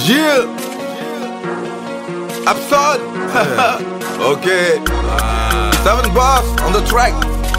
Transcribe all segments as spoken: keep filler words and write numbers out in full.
Gilles Abson Ok Seven Boss on the track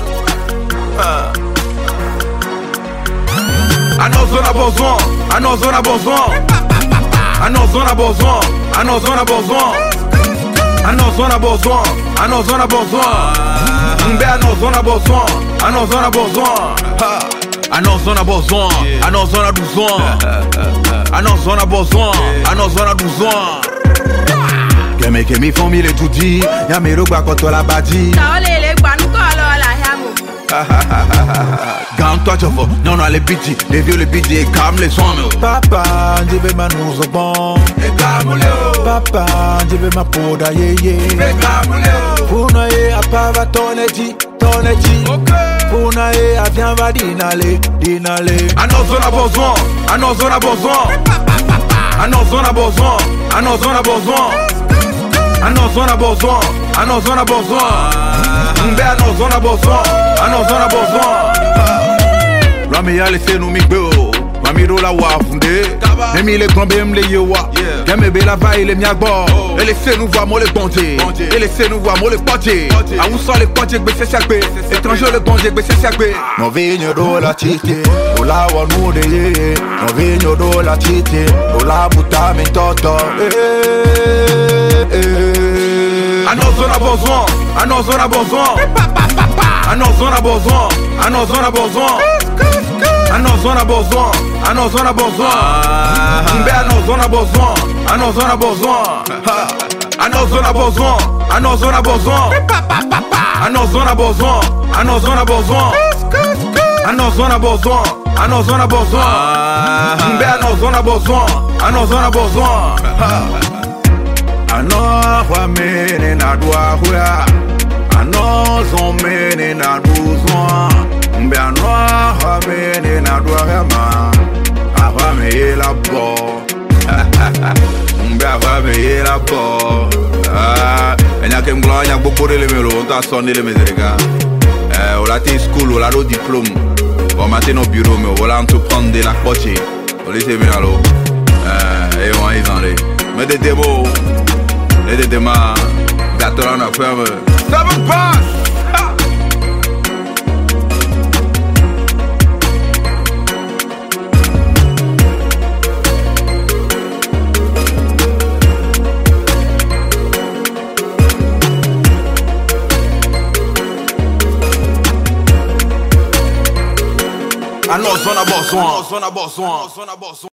I know zone a besoin I know zone a besoin I know zone a besoin I know zone a besoin I know zone a besoin I know zone a besoin Mbe I know zone a besoin I know zone a besoin I know zone a besoin I know zone a besoin I know zone a besoin I know zone a besoin Keme kemi fomi le tudi ya me rogba koto la badi Ta ole le gba nu ko lo la yamu Gang toi chofo non non les bidji les vieux les bidji et calme les sons Papa ndibe manuzo bon e kamule Papa ndibe mapoda ye ye e kamule Puna ye apava toneji toneji Puna ye avien va dinale dinale I know zone a besoin I know zone a besoin I know zone a besoin I know zone a besoin I know zone a besoin I know zone a besoin Mbe I know zone a besoin I know zone a besoin Rami ya laissé nous migbe Rami do la wa funde Nemi le gombe mle yewa Keme be la va ile miagbo Et laissez nous voir moi le bonté Et laissez nous voir moi le poté A où sont les potés que c'est chaque Étranger le bonté que c'est chaque Mon vigno do la titi O la wa nous de ye Mon vigno do la titi O la buta mi toto I know zone a besoin I know zone a besoin I know zone a besoin I know zone a besoin I know zone a besoin I know zone a besoin Mbe I know zone a besoin I know zone a besoin I know zone a besoin I know zone a besoin I know zone a besoin I know zone a besoin I know zone a besoin I know zone a besoin Mbe I know zone a besoin I know zone a besoin I know what meaning I do I know some meaning I do Mbe I know what meaning I do I want me la bo Mbe I want me la bo E nya kem glo nya bokore le melo on ta sonné le meserega Eh o la ti school o la do diplôme Bon matin au bureau mais voilà on te prendre de la poche O laisser me allo Eh e on ils en les Mais des démos Et des démos Gâteau on a ferme Seven Boss I know zone a besoin, zone a besoin, zone a besoin.